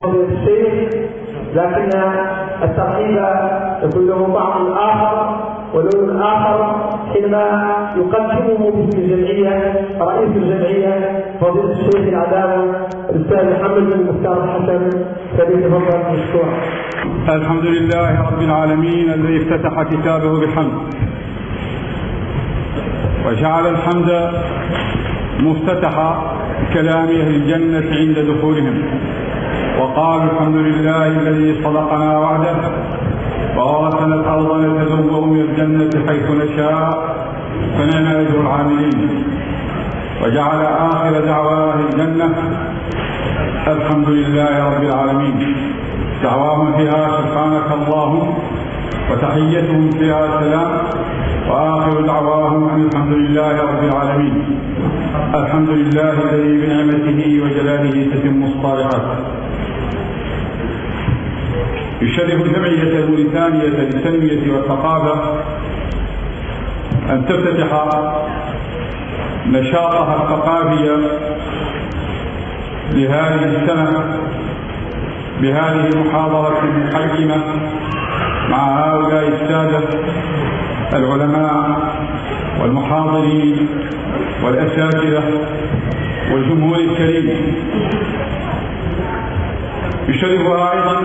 الشيخ، لكن الترحيب يكون له طعم آخر ولون آخر حينما يقدمه باسم الجمعية رئيس الجمعية فضيلة الشيخ العلامة الأستاذ محمد بن مختار الحسن. فليتفضل مشكورا. الحمد لله رب العالمين الذي افتتح كتابه بالحمد وجعل الحمد مفتتح كلام أهل الجنة عند دخولهم، وقال الحمد لله الذي صدقنا وعده وورثنا الأرض نتبوأ من الجنة حيث نشاء فنعم أجر العاملين، وجعل آخر دعواه الجنة الحمد لله رب العالمين، دعواهم فيها سبحانك اللهم وتحيتهم فيها سلام، وآخر دعواهم أن الحمد لله رب العالمين. الحمد لله الذي بنعمته وجلاله تتم الصالحات. يشرف الجمعية الموريتانية للتنمية والثقافة أن تفتتح نشاطها الثقافي لهذه السنة بهذه المحاضرة المقيمة مع هؤلاء السادة العلماء والمحاضرين والأساتذة والجمهور الكريم. يشرفها أيضا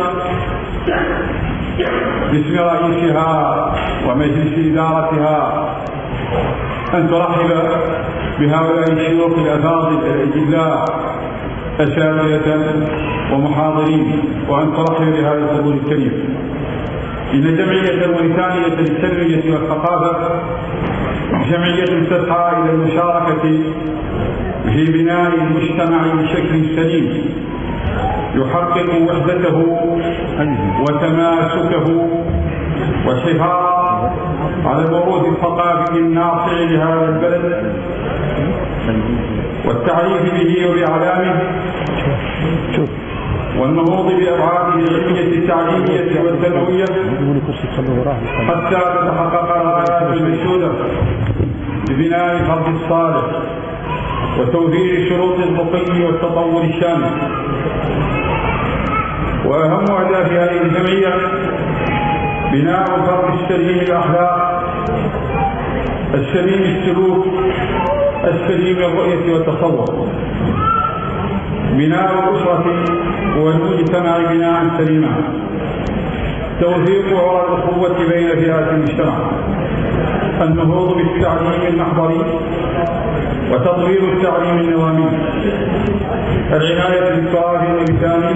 باسم رئيسها ومجلس إدارتها أن ترحب بهؤلاء الشيوخ الأفاضل الأجلاء أساتذة ومحاضرين، وأن ترحب بهذا الحضور الكريم. إن الجمعية الموريتانية للتنمية والثقافة جمعية تسعى إلى المشاركة في بناء المجتمع بشكل سليم يحقق وحدته وتماسكه والحفاظ على الموروث الثقافي الناصع لهذا البلد والتعريف به وبأعلامه والنهوض بأبعاده العلمية التعليمية والتنموية حتى تتحقق الغايات المنشودة ببناء الفرد الصالح وتوفير شروط الرقي والتطور الشامل. وأهم أهداف هذه الجمعية بناء الفرد السليم الأخلاق السليم السلوك السليم الرؤية والتصور، بناء الأسرة والمجتمع بناء سليما، توثيق عرى الأخوة بين فئات المجتمع، النهوض بالتعليم المحضري وتطوير التعليم النظامي، العناية بالتراث الموريتاني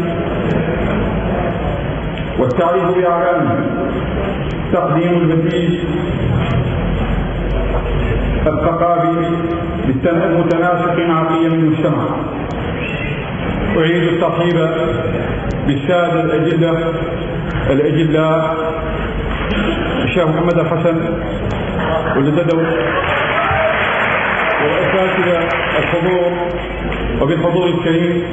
والتعريف بأعلامه، تقديم البديل الثقافي متناسق مع قيم المجتمع. أعيد الترحيب بالسادة الأجلاء الشيخ محمد الحسن والددو والأساتذة الحضور وبالحضور الكريم.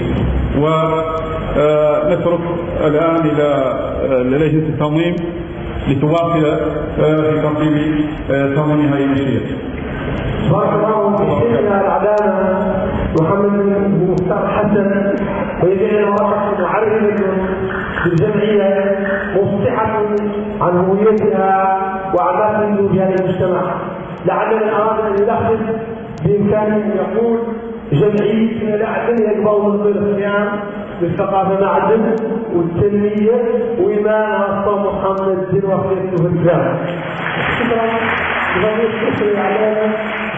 ونترك الآن إلى لجنة التنظيم لتواصل في ترتيب تنظيم هذه المسيرة. بارك الله في شيخنا العلامة محمد بن مختار الحسن، ويجعلنا ورقة معرفة بالجمعية مفصحة عن هويتها وعن ما في هذا المجتمع. لعلنا أراد أن يلخص بإمكانه أن يقول جمعيتنا لعلنا يقبل من الصيام بالثقافة معدن والتنمية وإمامها الصوم محمد بن وخيرته الرجال. شكرا لفضيلة الشيخ العلامة.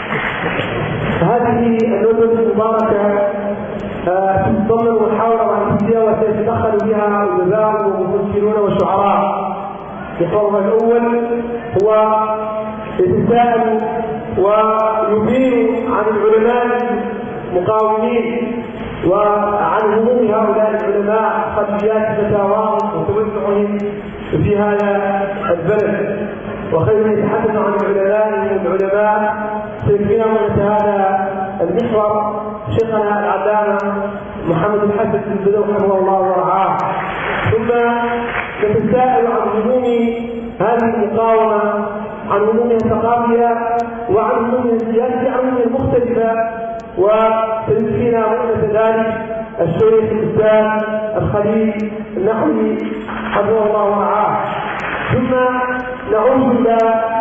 هذه الندوة المباركة تتضمن محاورة عن الفيديو وسيتدخل بها الأدباء ومفكرون وشعراء. الحوار الأول هو يتساءل ويبين عن العلماء المقاومين وعن هموم هؤلاء العلماء، خلفيات فتاواهم وتوسعهم في هذا البلد، وخير يتحدث عن العلماء سيكفينا من هذا المحور شيخنا العلامة محمد الحسن بن بدو حفظه الله ورعاه. ثم نتساءل عن هموم هذه المقاومة، عن همومها الثقافية وعن همومها السياسية، عن همومها المختلفة، وسيكفينا مؤنة ذلك الشيخ الأستاذ الخليل النحوي حفظه الله ورعاه. ثم نعود إلى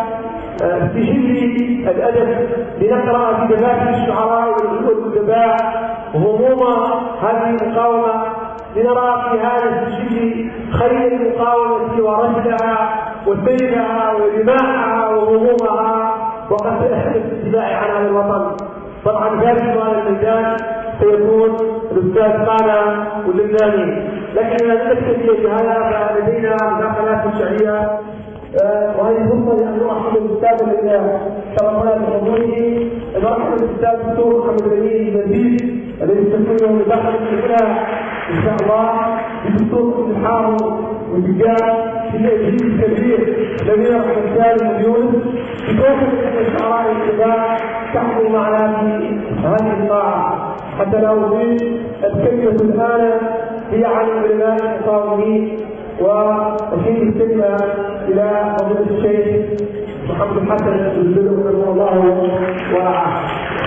سجل الأدب لنقرأ في دفاتر الشعراء والأدباء هموم هذه المقاومة، لنرى في هذا السجل خير المقاومة ورشدها وسيرها ودماءها وهمومها وقد تأهلت الدفاع عن هذا الوطن. طبعا فارس هذا الميدان سيكون الأستاذ قانا واللبناني، لكن لا نكتفي بهذا فلدينا مداخلات شعرية وهذه فرصة لأن نرحب بالأستاذ الذي شرفنا بحضوره، نرحب بالأستاذ الدكتور محمد الأمين المزيد الذي يستكمله مداخلة هنا إن شاء الله بالدكتور الحار والدجال في التأجيل الكبير الذي يرحب الثالث اليونس بكوكب الشعراء الكبار تحضر معنا في هذه القاعة. حتى لا أضيف الكلمة الآن هي عن علماء المقاومين، وأشير الكلمة إلى فضيلة الشيخ محمد الحسن الزبير رحمه الله ورعاه.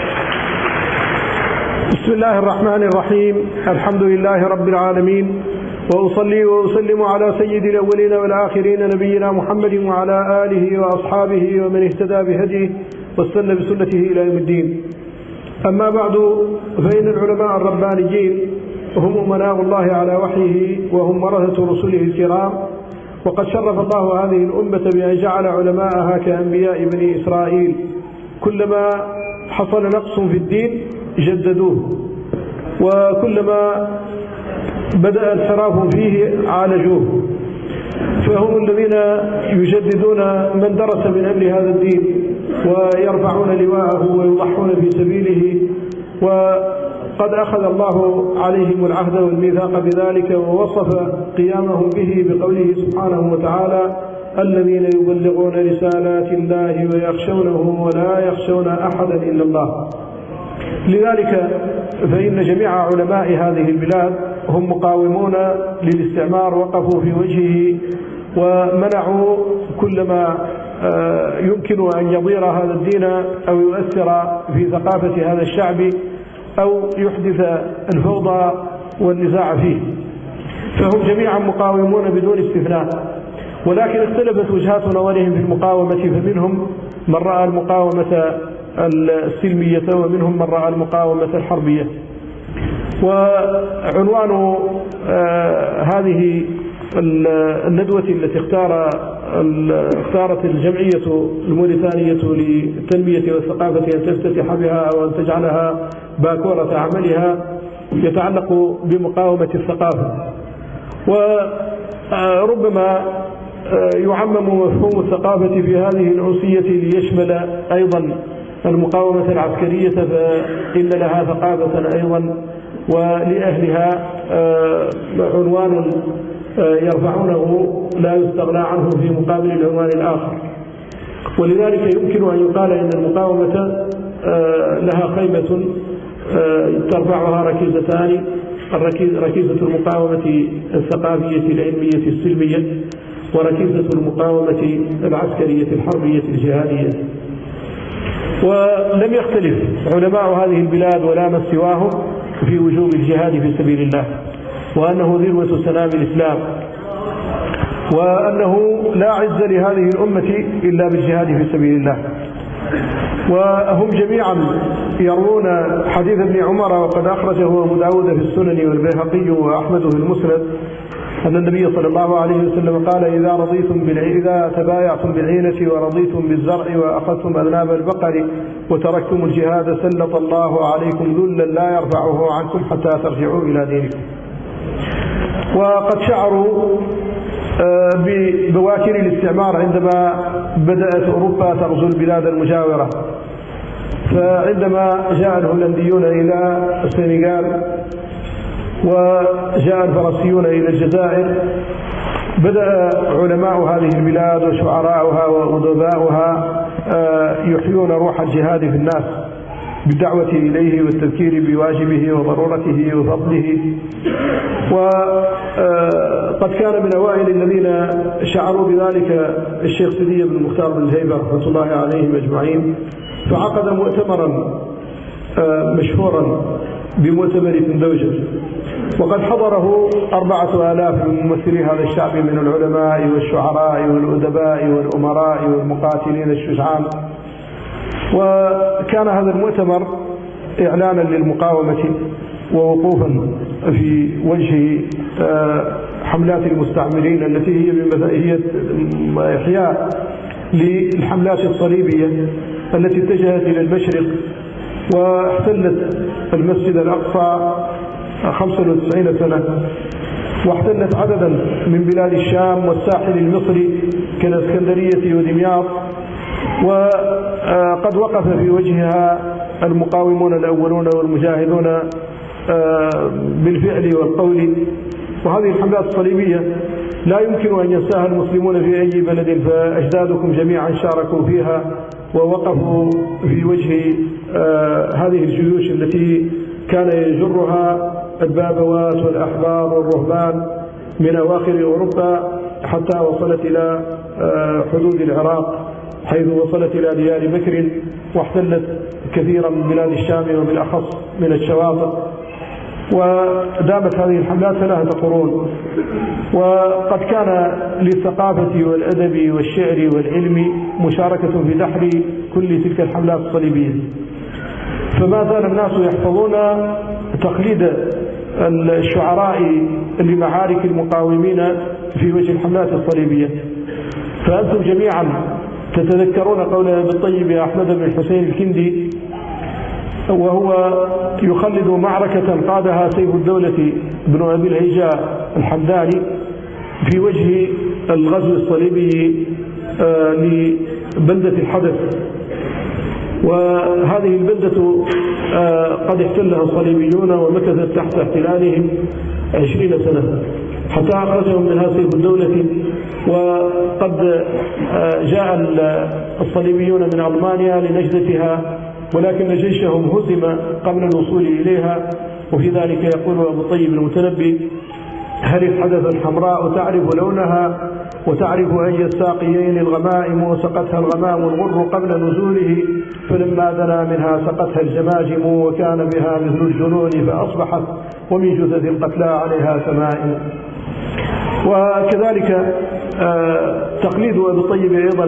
بسم الله الرحمن الرحيم. الحمد لله رب العالمين، وأصلي وأسلم على سيد الأولين والآخرين نبينا محمد وعلى آله وأصحابه ومن اهتدى بهديه واستنى بسنته إلى يوم الدين. أما بعد، فإن العلماء الربانيين هم مناغ الله على وحيه، وهم ورثة رسله الكرام، وقد شرف الله هذه الأمة بأن جعل علماءها كأنبياء بني إسرائيل، كلما حصل نقص في الدين جددوه، وكلما بدأ انحراف فيه عالجوه، فهم الذين يجددون من درس من أمر هذا الدين ويرفعون لواءه ويضحون في سبيله. وقد أخذ الله عليهم العهد والميثاق بذلك، ووصف قيامهم به بقوله سبحانه وتعالى: الذين يبلغون رسالات الله ويخشونه ولا يخشون أحدا إلا الله. لذلك فإن جميع علماء هذه البلاد هم مقاومون للاستعمار، وقفوا في وجهه ومنعوا كل ما يمكن أن يضير هذا الدين أو يؤثر في ثقافة هذا الشعب أو يحدث الفوضى والنزاع فيه، فهم جميعا مقاومون بدون استثناء. ولكن اختلفت وجهات نظرهم في المقاومة، فمنهم من رأى المقاومة السلمية ومنهم من رأى المقاومة الحربية. وعنوان هذه الندوة التي اختارت الجمعية الموريتانية للتنمية والثقافة أن تفتتح بها أو أن تجعلها باكورة عملها يتعلق بمقاومة الثقافة. وربما يعمم مفهوم الثقافة في هذه الأنسية ليشمل أيضا المقاومة العسكرية، فإن لها ثقافة أيضا ولأهلها عنوان يرفعونه لا يستغنى عنه في مقابل العنوان الآخر. ولذلك يمكن أن يقال إن المقاومة لها خيمة ترفعها ركيزتان: ركيزة المقاومة الثقافية العلمية السلمية، وركيزة المقاومة العسكرية الحربية الجهادية. ولم يختلف علماء هذه البلاد ولا من سواهم في وجوب الجهاد في سبيل الله، وأنه ذروة سنام الإسلام، وأنه لا عز لهذه الأمة إلا بالجهاد في سبيل الله. وهم جميعا يروون حديث ابن عمر، وقد أخرجه أبو داود في السنن والبيهقي وأحمد في المسند، أن النبي صلى الله عليه وسلم قال: إذا تبايعتم بالعينة ورضيتم بالزرع وأخذتم أذناب البقر وتركتم الجهاد سلط الله عليكم ذلا لا يرفعه عنكم حتى ترجعوا إلى دينكم. وقد شعروا ببواكر الاستعمار عندما بدأت أوروبا تغزو البلاد المجاورة، فعندما جاء الهولنديون إلى السنغال وجاء الفرنسيون إلى الجزائر، بدأ علماء هذه البلاد وشعراءها وأدباؤها يحيون روح الجهاد في الناس بالدعوة إليه والتذكير بواجبه وضرورته وفضله. وقد كان من أوائل الذين شعروا بذلك الشيخ سيدي بن المختار بن الهيبة رحمة الله عليهم أجمعين، فعقد مؤتمرا مشهورا بمؤتمر فندوجة وقد حضره 4000 من ممثلي هذا الشعب من العلماء والشعراء والأدباء والأمراء والمقاتلين الشجعان. وكان هذا المؤتمر إعلانا للمقاومة ووقوفا في وجه حملات المستعمرين التي هي إحياء للحملات الصليبية التي اتجهت إلى المشرق واحتلت المسجد الأقصى 95 سنة، واحتلت عددا من بلاد الشام والساحل المصري كالإسكندرية ودمياط، وقد وقف في وجهها المقاومون الأولون والمجاهدون بالفعل والقول. وهذه الحملات الصليبية لا يمكن أن ينساها المسلمون في أي بلد، فأجدادكم جميعا شاركوا فيها ووقفوا في وجه هذه الجيوش التي كان يجرها البابوات والأحبار والرهبان من أواخر أوروبا حتى وصلت إلى حدود العراق، حيث وصلت إلى ديار بكر واحتلت كثيرا من بلاد الشام وبالأخص من الشواطئ. ودامت هذه الحملات 3 قرون، وقد كان للثقافة والأدب والشعر والعلم مشاركة في دحر كل تلك الحملات الصليبية. فما زال الناس يحفظون تقليد الشعراء لمعارك المقاومين في وجه الحملات الصليبية. فأنتم جميعا تتذكرون قول ابن الطيب أحمد بن الحسين الكندي وهو يخلد معركة قادها سيف الدولة بن أبي الهيجاء الحمداني في وجه الغزو الصليبي لبلدة الحدث. وهذه البلدة قد احتلها الصليبيون ومكثت تحت احتلالهم 20 سنة حتى أخرجهم منها سيف الدولة. وقد جاء الصليبيون من ألمانيا لنجدتها، ولكن جيشهم هزم قبل الوصول إليها. وفي ذلك يقول أبو الطيب المتنبي: هل الحدث الحمراء تعرف لونها وتعرف أي الساقيين الغمائم، وسقتها الغمام الغر قبل نزوله، فلما دنا منها سقتها الجماجم، وكان بها مثل الجنون فأصبحت، ومن جثث القتلى عليها سمائم. وكذلك تقليد أبي الطيب أيضا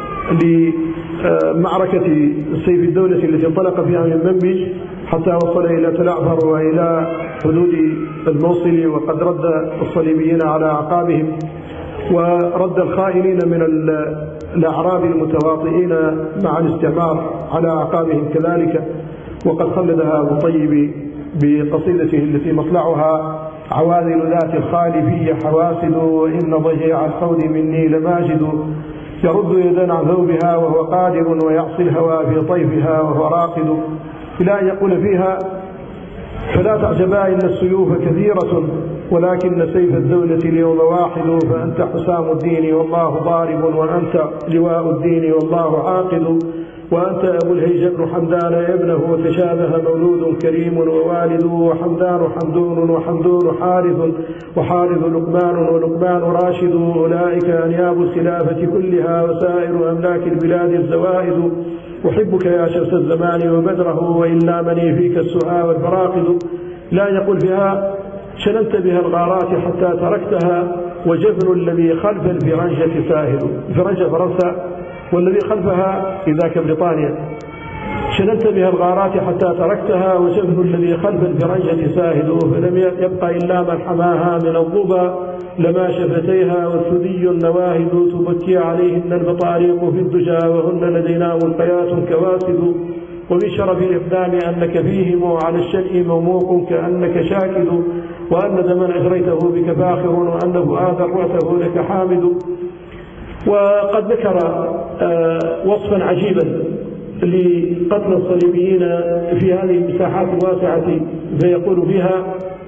لمعركة سيف الدولة التي انطلق فيها من منبج حتى وصل إلى تلعفر وإلى حدود الموصل، وقد رد الصليبيين على أعقابهم ورد الخائنين من الأعراب المتواطئين مع الاستعمار على أعقابهم كذلك. وقد خلدها أبو الطيب بقصيدته التي مطلعها: عواذل ذات الخالفية حواسد، وإن ضجيع الحوض مني لماجد، يرد يدا عن ثوبها وهو قادر، ويعصي الهوى في طيفها وهو راقد، إلى أن يقول فيها: فلا تعجبا إن السيوف كثيرة، ولكن سيف الدولة اليوم واحد، فأنت حسام الدين والله ضارب، وأنت لواء الدين والله عاقد، وأنت أبو الهيج بن حمدان ابنه، وتشابه مولود كريم ووالد، وحمدان حمدون وحمدون حارث، وحارث لقمان ولقمان راشد، أولئك أنياب الخلافة كلها وسائر أملاك البلاد الزوائد، أحبك يا شمس الزمان وبدره، وإلا مني فيك السعى والفراقد. لا يقول فيها: شننت بها الغارات حتى تركتها، وجبل الذي خلف الفرنجة ساهل. الفرنجة فرنسا، والذي خلفها إذاك بريطانيا. شننت بها الغارات حتى تركتها، وجبل الذي خلف الفرنجة ساهل، فلم يبقى إلا من حماها من الضبا، لما شفتيها والثدي النواهد، تبكي عليهن البطاريق في الدجى، وهن لدينا ملقيات كواسد، ومن شرف الإقدام أنك فيهم على الشيء موموق كأنك شاكد، وأن دما أجريته بك فاخر، وأن فؤادا رأته لك حامد. وقد ذكر وصفا عجيبا لقتل الصليبيين في هذه المساحات الواسعة، فيقول فيها: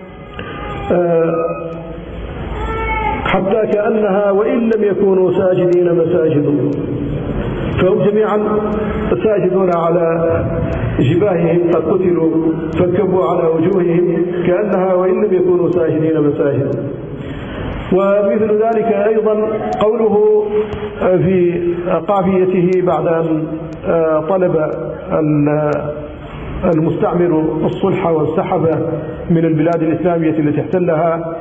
حتى كأنها وإن لم يكونوا ساجدين مساجد، فهم جميعا ساجدون على جباههم، قد قتلوا فانكبوا على وجوههم كأنها وإن لم يكونوا ساجدين مساجد. ومثل ذلك أيضا قوله في قافيته بعد أن طلب المستعمر الصلح وانسحب من البلاد الإسلامية التي احتلها،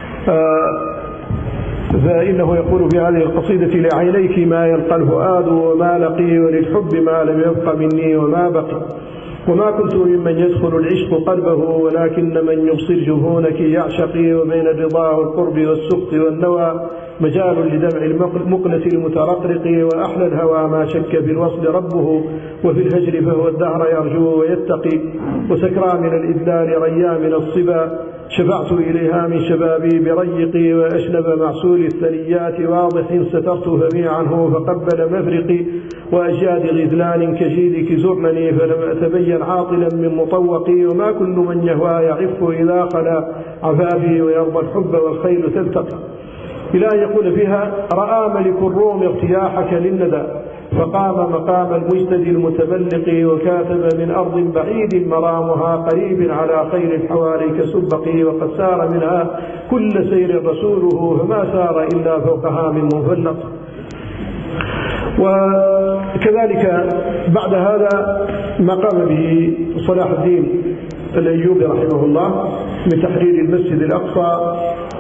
فإنه يقول في هذه القصيدة: لعينيك ما يلقى الفؤاد وما لقي، وللحب ما لم يبق مني وما بقي، وما كنت ممن يدخل العشق قلبه، ولكن من يبصر جفونك يعشقي، وبين الرضا والقرب والسخط والنوى مجال لدمع المقلة المترقرق، وأحلى الهوى ما شك في الوصل ربه، وفي الهجر فهو الدهر يرجو ويتقي، وسكرى من الإذلال ريا من الصبا، شفعت إليها من شبابي بريقي، وأشنب معسول الثنيات واضح سترت فمي عنه فقبل مفرقي، وأجياد غذلان كجيدك زرنني فلم أتبين عاطلا من مطوقي، وما كل من يهوى يعف إذا خلا عفافي، ويرضى الحب والخيل تلتقي. إلى أن يقول فيها: رأى ملك الروم ارتياحك للندى، فقام مقام المجتدي المتملق، وكاتب من أرض بعيد مرامها قريب على خير الحواري كسبقي، وقد سار منها كل سير رسوله، فما سار إلا فوقها من مفلق. وكذلك بعد هذا ما قام به صلاح الدين الأيوبي رحمه الله من تحرير المسجد الأقصى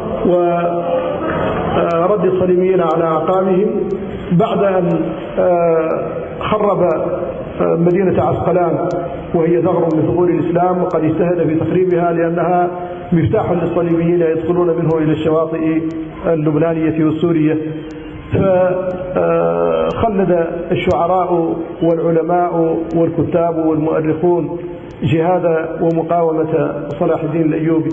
ورد الصليبيين على أعقابهم، بعد أن خرب مدينة عسقلان وهي ثغر من ثغور الإسلام، وقد اجتهد في تخريبها لأنها مفتاح للصليبيين يدخلون منه إلى الشواطئ اللبنانية والسورية. فخلد الشعراء والعلماء والكتاب والمؤرخون جهاد ومقاومة صلاح الدين الأيوبي.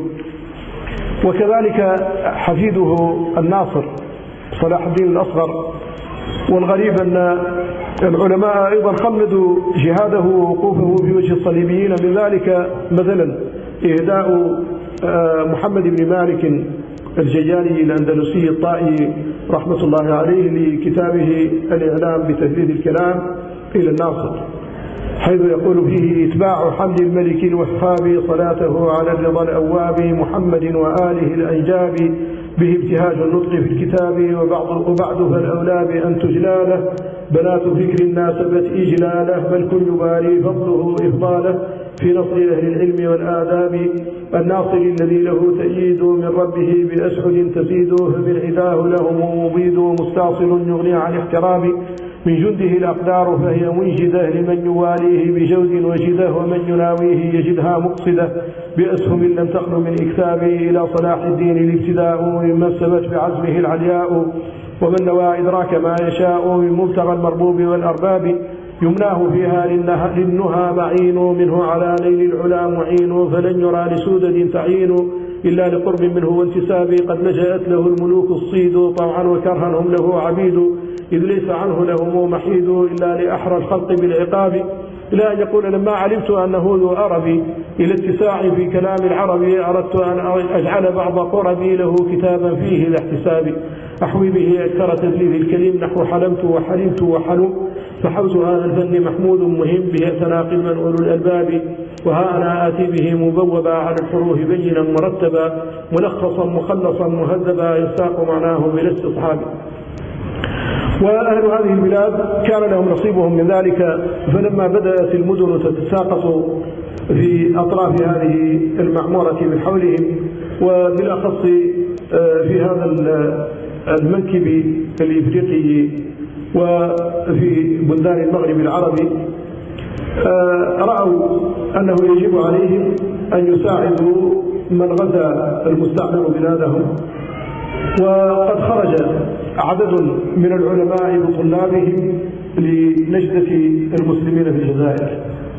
وكذلك حفيده الناصر صلاح الدين الأصغر. والغريب أن العلماء أيضا خلدوا جهاده ووقوفه في وجه الصليبيين، من ذلك مثلا إهداء محمد بن مالك الجياني الأندلسي الطائي رحمة الله عليه لكتابه الإعلام بتجديد الكلام إلى الناصر، حيث يقول فيه: إتباع حمد الملك الوهاب صلاته على الرضا الأواب محمد وآله الأنجاب، به ابتهاج النطق في الكتاب، وبعد فالأولى بأن تجلاله بنات فكر ناسبت إجلاله، بل كل باري فضله إفضاله في نصر أهل العلم والآداب، الناصر الذي له تأييد من ربه بأسعد تزيد، فبالعداه لهم مبيد مستاصل يغني عن احتراب، من جنده الأقدار فهي منجدة لمن يواليه بجود وجده، ومن يناويه يجدها مقصدة بأسهم لم تخل من إكتابه، إلى صلاح الدين الابتداء ممن سبت بعزمه العلياء، ومن نوى إدراك ما يشاء من مبتغى المربوب والأرباب، يمناه فيها للنهى معين، منه على نيل العلا معين، فلن يرى لسودد تعين إلا لقرب منه وانتساب، قد لجأت له الملوك الصيد طوعا وكرها هم له عبيد، إذ ليس عنه لهم محيد إلا لأحرى الخلق بالعقاب. إلى أن يقول: لما علمت أنه ذو أرب إلى اتساع في كلام العرب، أردت أن أجعل بعض قربي له كتابا فيه ذا احتساب، أحوي به أكثر تدليل الكلم نحو حلمت وحلمت وحلم، فحوز هذا الفن محمود مهم به تناقل من أولو الألباب، وها أنا آتي به مبوبا على الحروف بينا مرتبا، ملخصا مخلصا مهذبا يساق معناه بلا استصحاب. وأهل هذه البلاد كان لهم نصيبهم من ذلك، فلما بدأت المدن تتساقط في أطراف هذه المعمورة من حولهم، وبالأخص في هذا المنكب الإفريقي وفي بلدان المغرب العربي، رأوا أنه يجب عليهم أن يساعدوا من غزا المستعمر بلادهم. وقد خرج عدد من العلماء وطلابهم لنجدة المسلمين في الجزائر.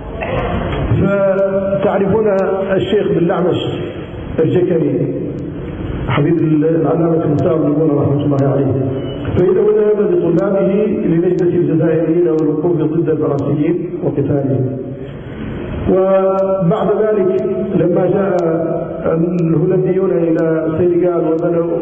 فتعرفون الشيخ باللعمش الجكري حبيب العلامة المختار بن رحمة الله عليه، فإنه ذهب بطلابه لنجدة الجزائريين والوقوف ضد الفرنسيين وقتالهم. وبعد ذلك لما جاء الهولنديون إلى السنغال وبنوا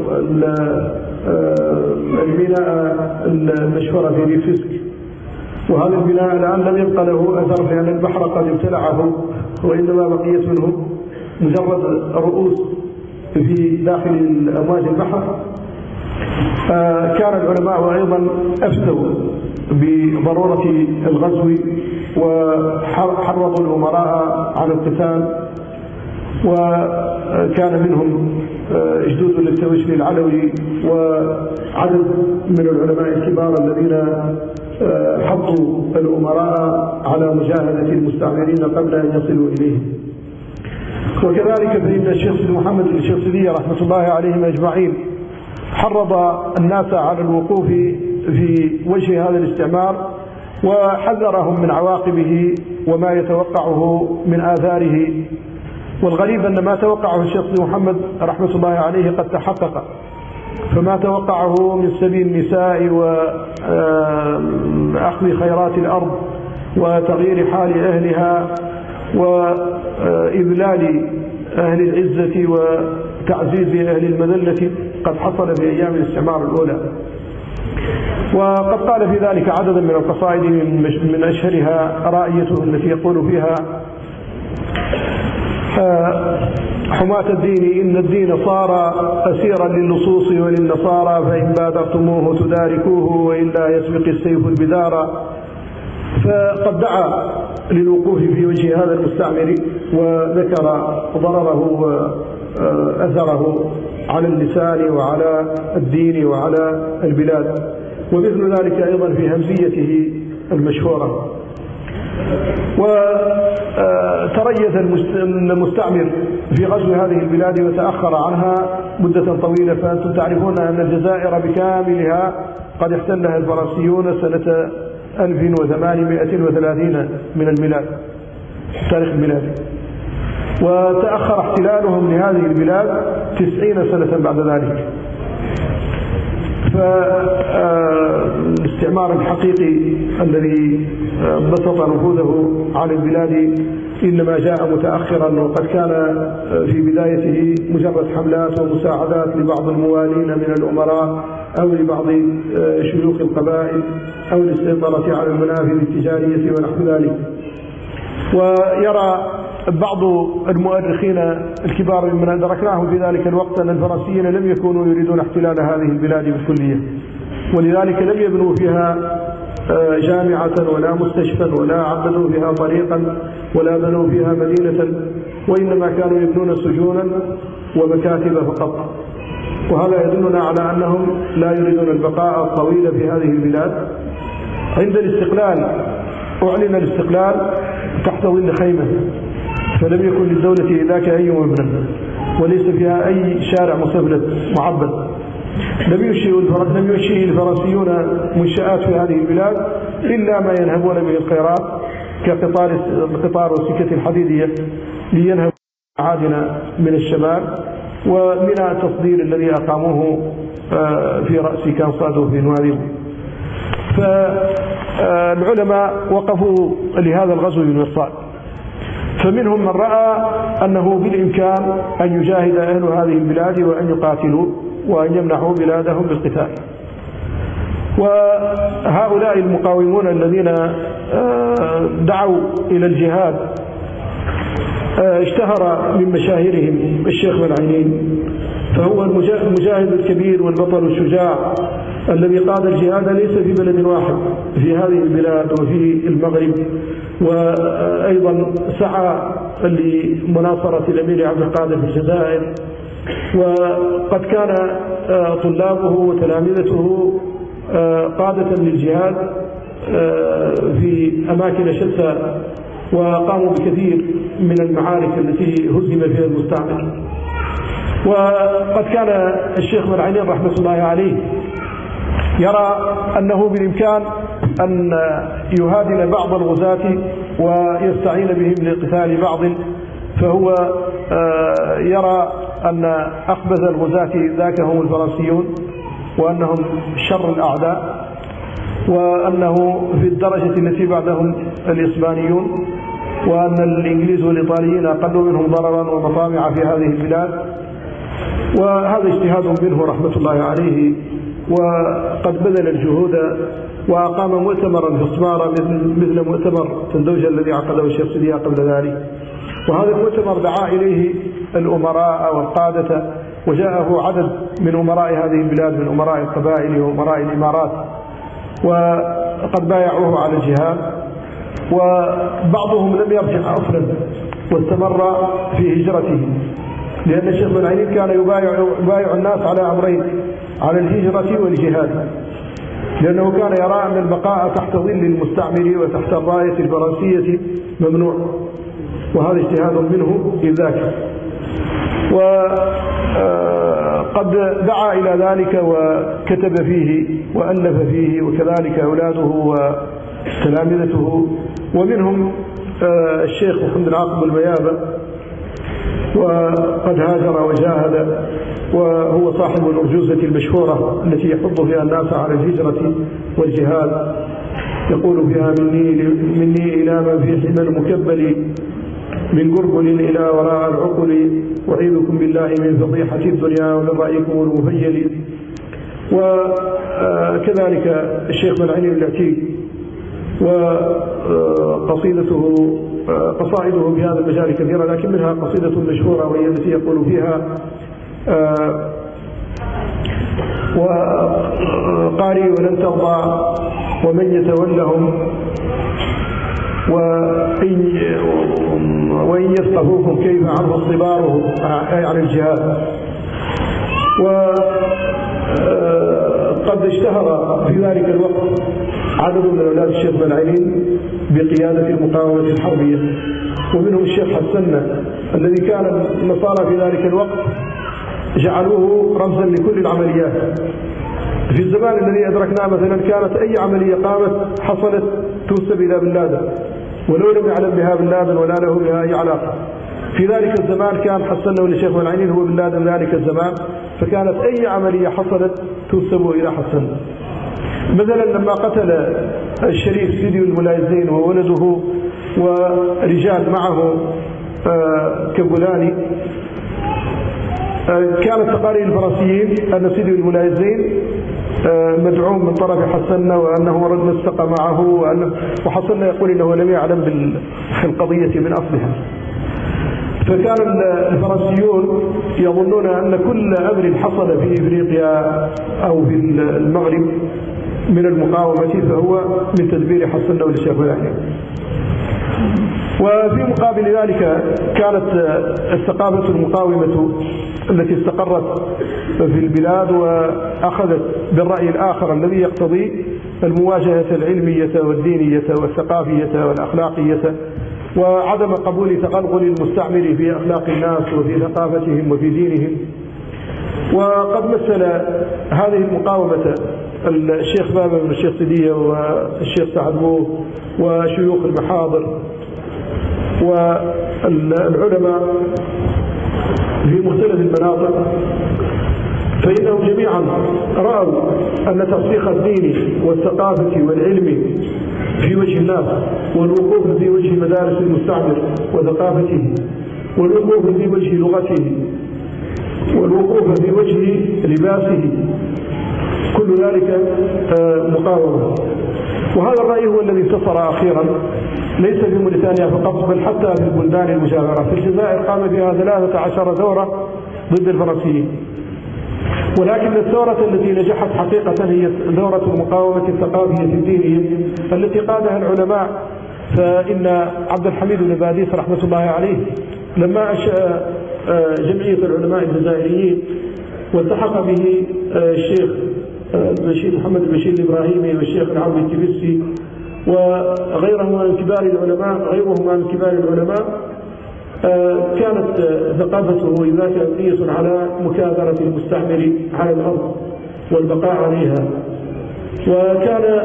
البناء المشهور في ريفسك، وهذا البناء الآن لم يبقى له أثر لأن البحر قد ابتلعه، وإنما بقيت منه مجرد رؤوس في داخل أمواج البحر. كان العلماء أيضا أفتوا بضرورة الغزو وحرضوا الأمراء على القتال، وكان منهم جدود للتوجه العلوي وعدد من العلماء الكبار الذين حضوا الأمراء على مجاهدة المستعمرين قبل أن يصلوا إليه. وكذلك فإن الشيخ محمد الشيخ رحمة الله عليهم أجمعين حرض الناس على الوقوف في وجه هذا الاستعمار وحذرهم من عواقبه وما يتوقعه من آثاره. والغريب أن ما توقعه الشيخ محمد رحمة الله عليه قد تحقق، فما توقعه من سبيل النساء وأخذ خيرات الأرض وتغيير حال أهلها وإذلال أهل العزة وتعزيز أهل المذلة قد حصل في أيام الاستعمار الأولى. وقد قال في ذلك عددا من القصائد من أشهرها رائيته التي يقول فيها: حماة الدين إن الدين صار أسيرا للصوص وللنصارى، فإن بادرتموه تداركوه وإلا يسبق السيف البدار. فقد دعا للوقوف في وجه هذا المستعمر وذكر ضرره وأثره على اللسان وعلى الدين وعلى البلاد، ومثل ذلك أيضا في همزيته المشهورة. وتريث المستعمر في غزو هذه البلاد وتأخر عنها مدة طويلة، فأنتم تعرفون أن الجزائر بكاملها قد احتلها الفرنسيون سنة 1830 من الميلاد، تاريخ الميلادي، وتأخر احتلالهم لهذه البلاد 90 سنة بعد ذلك. فالاستعمار الحقيقي الذي بسط نفوذه على البلاد إنما جاء متأخرا، وقد كان في بدايته مجرد حملات ومساعدات لبعض الموالين من الأمراء أو لبعض شيوخ القبائل أو للسيطرة على المنافذ التجارية ونحو ذلك. ويرى بعض المؤرخين الكبار ممن أدركناهم في ذلك الوقت أن الفرنسيين لم يكونوا يريدون احتلال هذه البلاد بالكلية، ولذلك لم يبنوا فيها جامعة ولا مستشفى ولا عبدوا فيها طريقا ولا بنوا فيها مدينة، وإنما كانوا يبنون سجونا ومكاتب فقط. وهذا يدلنا على أنهم لا يريدون البقاء الطويل في هذه البلاد. عند الاستقلال أعلن الاستقلال تحت ظل خيمة، فلم يكن للدولة ذاك أي مبنى وليس فيها أي شارع مستفلت معبد. لم ينشئ الفرنسيون منشآت في هذه البلاد إلا ما ينهبون به الخيرات كقطار والسكة الحديدية لينهبوا عادنا من الشمال، ومن التصدير الذي أقاموه في رأس كانصادو في نواريب. فالعلماء وقفوا لهذا الغزو بالمرصاد، فمنهم من رأى أنه بالإمكان أن يجاهد أهل هذه البلاد وأن يقاتلوا وأن يمنحوا بلادهم بالقتال. وهؤلاء المقاومون الذين دعوا إلى الجهاد اشتهر من مشاهيرهم الشيخ العينين، فهو المجاهد الكبير والبطل الشجاع الذي قاد الجهاد ليس في بلد واحد في هذه البلاد وفي المغرب، وأيضا سعى لمناصرة الأمير عبد القادر في الجزائر. وقد كان طلابه وتلامذته قادة للجهاد في أماكن شتى، وقاموا بكثير من المعارك التي هزم فيها المستعمر. وقد كان الشيخ العينين رحمة الله عليه يرى أنه بالإمكان أن يهادن بعض الغزاة ويستعين بهم لقتال بعض، فهو يرى أن أخبث الغزاة ذاك هم الفرنسيون، وأنهم شر الأعداء، وأنه في الدرجة التي بعدهم الإسبانيون، وأن الإنجليز والإيطاليين أقل منهم ضررا ومطامع في هذه البلاد. وهذا اجتهاد منه رحمة الله عليه، وقد بذل الجهود وأقام مؤتمرا في الصمارة مثل مؤتمر تندوجة الذي عقده الشيخ سديا قبل ذلك. وهذا المؤتمر دعا إليه الأمراء والقادة، وجاءه عدد من أمراء هذه البلاد من أمراء القبائل وأمراء الإمارات، وقد بايعوه على الجهاد، وبعضهم لم يرجع أصلا واستمر في هجرته، لأن الشيخ بن عينين كان يبايع الناس على أمرين: على الهجرة والجهاد، لأنه كان يرى أن البقاء تحت ظل المستعمر وتحت الراية الفرنسية ممنوع، وهذا اجتهاد منه إذ ذاك. وقد دعا إلى ذلك وكتب فيه وألف فيه، وكذلك أولاده وتلامذته، ومنهم الشيخ محمد العاقب البيابة، وقد هاجر وجاهد، وهو صاحب الأرجوزة المشهورة التي يحض فيها الناس على الهجرة والجهاد، يقول فيها: مني إلى من في حمى المكبل، من قربل إلى وراء العقل، أعيذكم بالله من فضيحة الدنيا ومن رأيكم المفيل. وكذلك الشيخ بن عينين العتيق، قصائده بهذا المجال كثيرة، لكن منها قصيدة مشهورة وهي التي يقول فيها: وقاري ولن ترضى ومن يتولهم، وإن يثقفوكم كيف عنه اصطباره، أي عن الجهاد. وقد اشتهر في ذلك الوقت عدد من أولاد الشيخ بن عينين بقيادة المقاومة الحربية، ومنهم الشيخ حسن الذي كان النصارى في ذلك الوقت جعلوه رمزا لكل العمليات. في الزمان الذي أدركناه مثلا كانت أي عملية قامت حصلت تنسب إلى بن لادن، ولو لم يعلم بها بن لادن ولا له بها أي علاقة. في ذلك الزمان كان حسن والشيخ بن عينين هو بن لادن ذلك الزمان، فكانت أي عملية حصلت تنسب إلى حسن. مثلا لما قتل الشريف سيدي الملايزين وولده ورجال معه كبولاني، كانت تقارير الفرنسيين أن سيدي الملايزين مدعوم من طرف حسن، وأنه رد مستقى معه، وحسن يقول إنه لم يعلم بالقضية من أصلها. فكان الفرنسيون يظنون أن كل أمر حصل في إفريقيا أو في المغرب من المقاومة فهو من تدبير حسن والشيخ بن عينين. وفي مقابل ذلك كانت الثقافة المقاومة التي استقرت في البلاد وأخذت بالرأي الآخر الذي يقتضي المواجهة العلمية والدينية والثقافية والأخلاقية، وعدم قبول تغلغل المستعمر في أخلاق الناس وفي ثقافتهم وفي دينهم. وقد مثل هذه المقاومة الشيخ بابا بن الشيخ سدية والشيخ سعد بوه وشيوخ المحاضر والعلماء في مختلف المناطق، فإنهم جميعا رأوا أن ترسيخ الدين والثقافة والعلم في وجه الناس، والوقوف في وجه مدارس المستعمر وثقافته، والوقوف في وجه لغته، والوقوف في وجه لباسه، كل ذلك مقاومة. وهذا الرأي هو الذي انتصر أخيرا ليس في موريتانيا فقط، بل حتى في البلدان المجاورة. في الجزائر قام فيها 13 ثورة ضد الفرنسيين، ولكن الثورة التي نجحت حقيقة هي ثورة المقاومة الثقافية الدينية التي قادها العلماء. فإن عبد الحميد بن باديس رحمة الله عليه لما أنشأ جمعية العلماء الجزائريين والتحق به الشيخ البشير محمد البشير الإبراهيمي والشيخ العوضي التبسي وغيرهما من كبار العلماء، كانت ثقافته ذات مبنية على مكابرة المستعمر على الأرض والبقاء عليها. وكان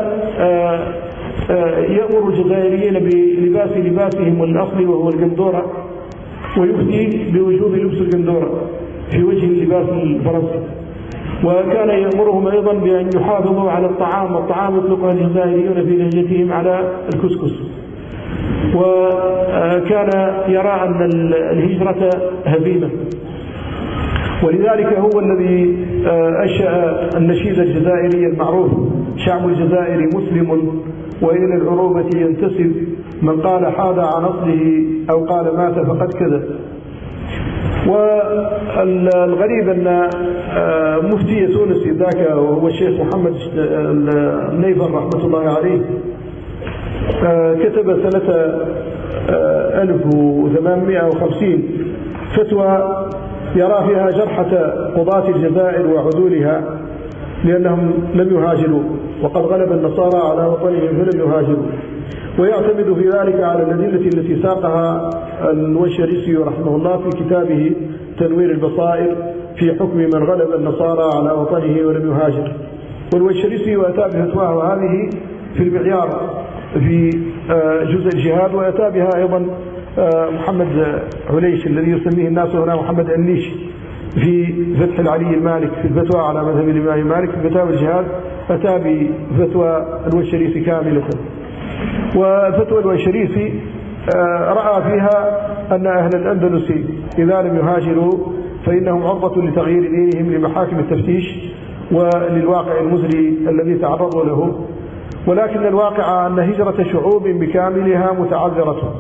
يأمر الجزائريين بلباس لباسهم والأصل وهو القندورة، ويفتي بوجوب لبس القندورة في وجه اللباس الفرنسي. وكان يأمرهم أيضا بأن يحافظوا على الطعام، والطعام يطلقها الجزائريون في لهجتهم على الكسكس. وكان يرى أن الهجرة هزيمة، ولذلك هو الذي أنشأ النشيد الجزائري المعروف: شعب الجزائر مسلم وإلى العروبة ينتسب، من قال حاد عن أصله أو قال مات فقد كذب. والغريب أن مفتي تونس ذاك وهو الشيخ محمد النيفر رحمة الله عليه كتب سنة 1850 فتوى يرى فيها جرحة قضاة الجزائر وعدولها لأنهم لم يهاجروا، وقد غلب النصارى على وطنهم فلم يهاجروا، ويعتمد في ذلك على الأدلة التي ساقها الوشريسي رحمه الله في كتابه تنوير البصائر في حكم من غلب النصارى على وطنه ولم يهاجر. والوشريسي أتى بفتواه هذه في المعيار في جزء الجهاد، وأتى بها أيضا محمد عليش الذي يسميه الناس هنا محمد عليش في فتح العلي المالك في الفتوى على مذهب الإمام مالك في فتاوى الجهاد، أتى بفتوى الوشريسي كاملة. وفتوى الوشريسي رأى فيها أن أهل الأندلس إذا لم يهاجروا فإنهم عرضة لتغيير دينهم لمحاكم التفتيش وللواقع المزري الذي تعرضوا له، ولكن الواقع أن هجرة شعوب بكاملها متعذرة.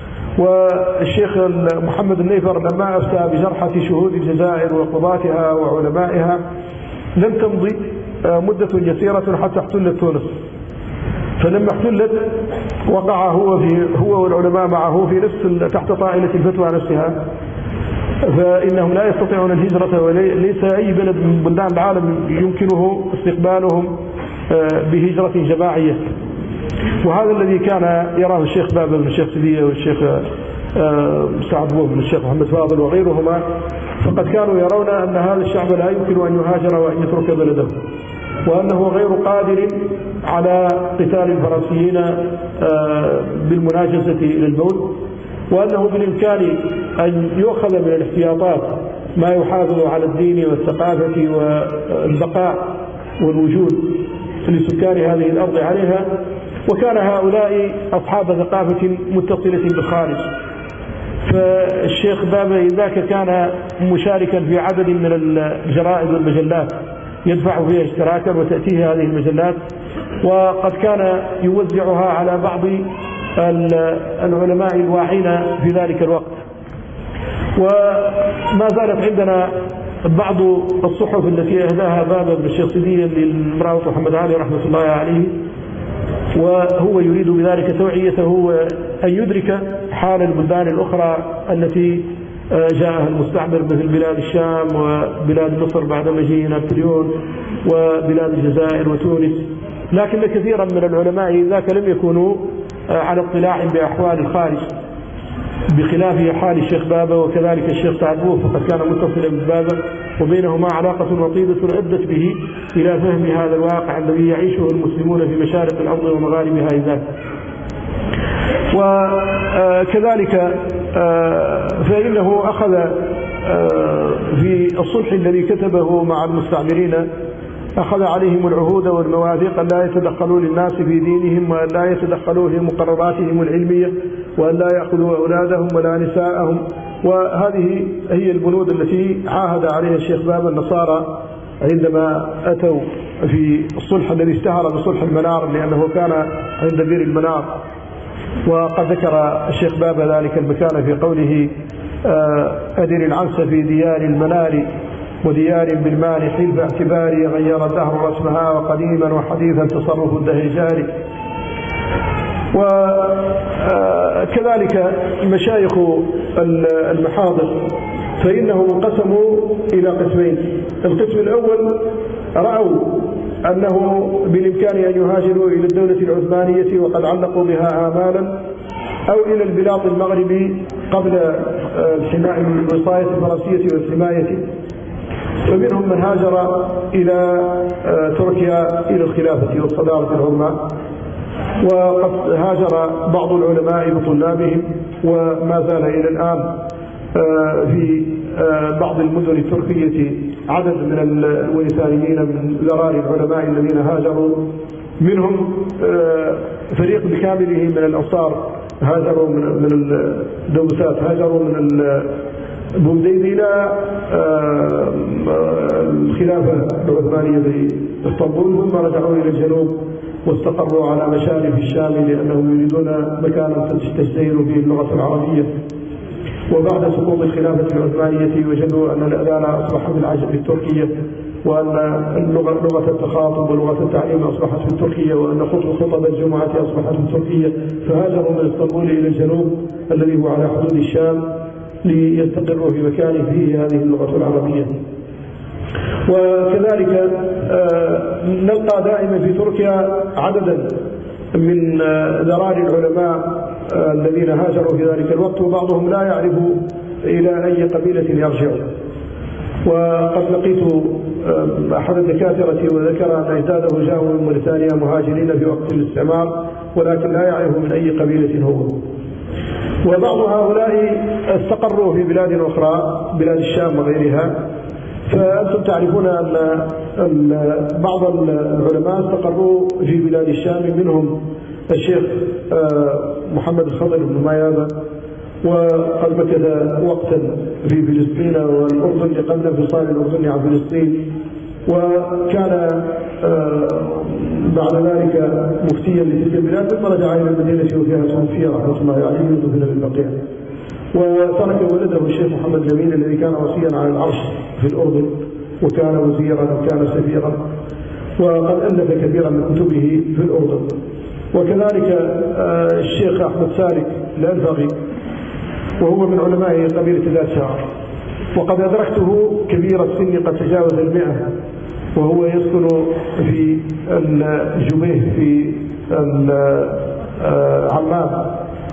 والشيخ محمد النيفر لما أفتى بجرحة شهود الجزائر وقضاتها وعلمائها لم تمضي مدة يسيرة حتى احتلت تونس، فلما احتلت وقع هو والعلماء معه في نفس تحت طائلة الفتوى نفسها، فإنهم لا يستطيعون الهجرة، وليس أي بلد من بلدان العالم يمكنه استقبالهم بهجرة جماعية. وهذا الذي كان يراه الشيخ بابا بن الشيخ سدية والشيخ سعد بن الشيخ محمد فاضل وغيرهما، فقد كانوا يرون أن هذا الشعب لا يمكن أن يهاجر وأن يترك بلده، وأنه غير قادر على قتال الفرنسيين بالمناجزة إلى الموت، وأنه بالإمكان أن يؤخذ من الاحتياطات ما يحافظ على الدين والثقافة والبقاء والوجود لسكان هذه الأرض عليها. وكان هؤلاء أصحاب ثقافة متصلة بالخارج، فالشيخ بابا ذاك كان مشاركا في عدد من الجرائد والمجلات يدفع فيها اشتراكا وتأتيه هذه المجلات، وقد كان يوزعها على بعض العلماء الواعين في ذلك الوقت. وما زالت عندنا بعض الصحف التي أهداها بابا بن الشيخ سدية للمراوط محمد علي رحمة الله عليه، وهو يريد بذلك توعيته وأن يدرك حال البلدان الأخرى التي جاءها المستعمر مثل بلاد الشام وبلاد مصر بعد مجيء نابليون وبلاد الجزائر وتونس، لكن كثيرا من العلماء ذاك لم يكونوا على اطلاع بأحوال الخارج بخلاف حال الشيخ بابا وكذلك الشيخ سعد بوف، فقد كان متصلا ببابا وبينهما علاقة وطيدة أدت به إلى فهم هذا الواقع الذي يعيشه المسلمون في مشارق الأرض ومغاربها ذات. وكذلك فإنه أخذ في الصلح الذي كتبه مع المستعمرين أخذ عليهم العهود والمواثيق أن لا يتدخلوا للناس في دينهم، وأن لا يتدخلوا في مقرراتهم العلمية، وأن لا يأخذوا أولادهم ولا نساءهم. وهذه هي البنود التي عاهد عليها الشيخ بابا النصارى عندما أتوا في الصلح الذي اشتهر بصلح المنار، لأنه كان عند بير المنار. وقد ذكر الشيخ بابا ذلك المكان في قوله أدر العنس في ديار المنار وديار بالمال حلف اعتباري غير الدهر رسمها وقديما وحديثا تصرف الدهر جاري. وكذلك مشايخ المحاضر فإنهم انقسموا إلى قسمين. القسم الأول رأوا أنه بالإمكان أن يهاجروا إلى الدولة العثمانية وقد علقوا بها آمالا، أو إلى البلاط المغربي قبل الوصاية الفرنسية والحماية، فمنهم من هاجر إلى تركيا إلى الخلافة والصدارة العظمى. وقد هاجر بعض العلماء بطلابهم، وما زال إلى الآن في بعض المدن التركية عدد من الوثانيين من ذرار العلماء الذين هاجروا، منهم فريق بكامله من الأنصار هاجروا من الدوسات، هاجروا من بومديد إلى الخلافة العثمانية في اسطنبول، ثم رجعوا إلى الجنوب واستقروا على مشارف الشام لأنهم يريدون مكانا تستشير به اللغة العربية. وبعد سقوط الخلافة العثمانية وجدوا أن الأذان أصبح بالعجم في التركية، وأن لغة التخاطب ولغة التعليم أصبحت في التركية، وأن خطب الجمعة أصبحت في التركية، فهاجروا من اسطنبول إلى الجنوب الذي هو على حدود الشام ليستقروا في مكان فيه هذه اللغة العربية. وكذلك نلقى دائما في تركيا عددا من ذراري العلماء الذين هاجروا في ذلك الوقت، وبعضهم لا يعرف إلى أي قبيلة يرجع. وقد لقيت أحد الدكاترة وذكر أن أجداده جاءوا من موريتانيا مهاجرين في وقت الاستعمار، ولكن لا يعرف من أي قبيلة هو. وبعض هؤلاء استقروا في بلاد أخرى، بلاد الشام وغيرها. فأنتم تعرفون أن بعض العلماء استقروا في بلاد الشام، منهم الشيخ محمد الخضر بن مايابة، وقد مكث وقتا في فلسطين والأردن لقبل انفصال الأردن عن فلسطين، وكان بعد ذلك مفتيا لتلك البلاد، ثم رجع إلى المدينة وفيها توفي رحمة الله عليه ودفن بالبقيع. وترك ولده الشيخ محمد جميل الذي كان وصيا على العرش في الأردن، وكان وزيرا وكان سفيرا، وقد ألف كثيرا من كتبه في الأردن. وكذلك الشيخ أحمد سالك الأنفغي، وهو من علماء قبيلة ذات شعر، وقد أدركته كبير السن قد تجاوز 100، وهو يسكن في الجبيه في عمان،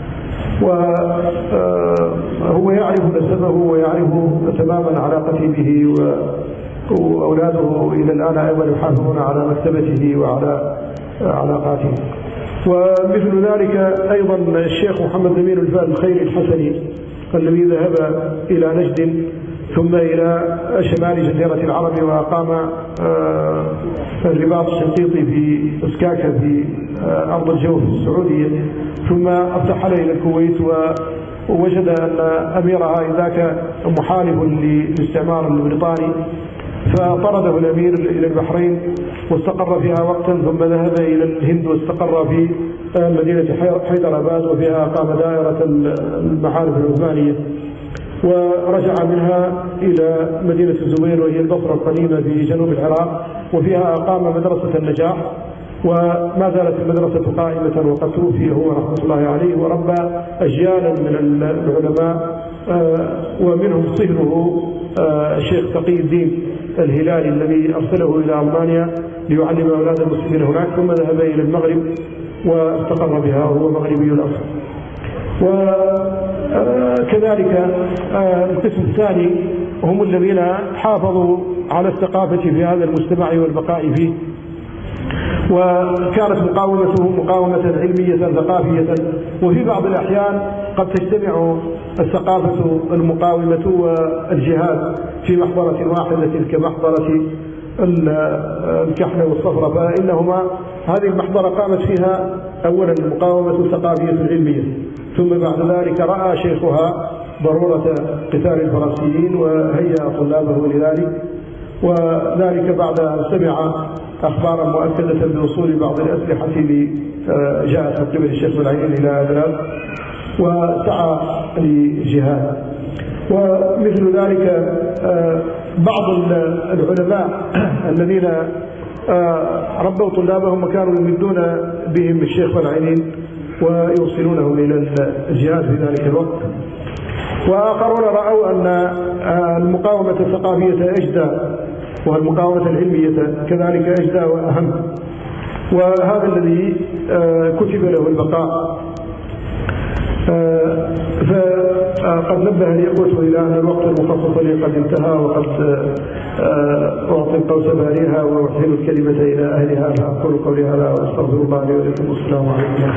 وهو يعرف نسبه ويعرف تماما علاقته به، وأولاده إلى الآن أيضا يحافظون على مكتبته وعلى علاقاته. ومثل ذلك أيضا الشيخ محمد نمير الفال الخيري الحسني الذي ذهب إلى نجد ثم إلى شمال جزيرة العرب، وأقام الرباط الشنقيطي في اسكاكا في أرض الجوف السعودية، ثم ارتحل إلى الكويت، ووجد أن أميرها ذاك محارب للاستعمار البريطاني، فطرده الأمير إلى البحرين واستقر فيها وقتا، ثم ذهب إلى الهند واستقر في مدينة حيدرآباد، وفيها أقام دائرة المحارب العثمانية، ورجع منها إلى مدينة الزبير وهي البصرة القديمة في جنوب العراق، وفيها أقام مدرسة النجاح، وما زالت المدرسة قائمة، وقد توفي هو رحمة الله عليه، وربى أجيالا من العلماء، ومنهم صهره الشيخ تقي الدين الهلالي الذي أرسله إلى ألمانيا ليعلم أولاد المسلمين هناك، ثم ذهب إلى المغرب واستقر بها وهو مغربي الأصل. وكذلك القسم الثاني هم الذين حافظوا على الثقافة في هذا المجتمع والبقاء فيه، وكانت مقاومتهم مقاومة علمية ثقافية، وفي بعض الأحيان قد تجتمع الثقافة المقاومة والجهاد في محضرة واحدة كمحضرة الكحل والصفرة، فإنهما هذه المحضرة قامت فيها أولا المقاومة الثقافية العلمية، ثم بعد ذلك رأى شيخها ضرورة قتال الفرنسيين وهيأ طلابه لذلك، وذلك بعد أن سمع أخبارا مؤكدة بوصول بعض الأسلحة اللي جاءت من قبل الشيخ العيني إلى أدلاب، وسعى للجهاد. ومثل ذلك بعض العلماء الذين ربوا طلابهم وكانوا يمدون بهم الشيخ العينين ويوصلونهم إلى الجهاد في ذلك الوقت. وآخرون رأوا أن المقاومة الثقافية أجدى، والمقاومة العلمية كذلك أجدى وأهم، وهذا الذي كتب له البقاء. فقد نبه الإخوة إلى أن الوقت المخصص لي قد انتهى، وقد أعطي القوس باريها وأحيل الكلمة إلى أهلها، فأقول قولي هذا وأستغفر الله لي ولكم، والسلام عليكم.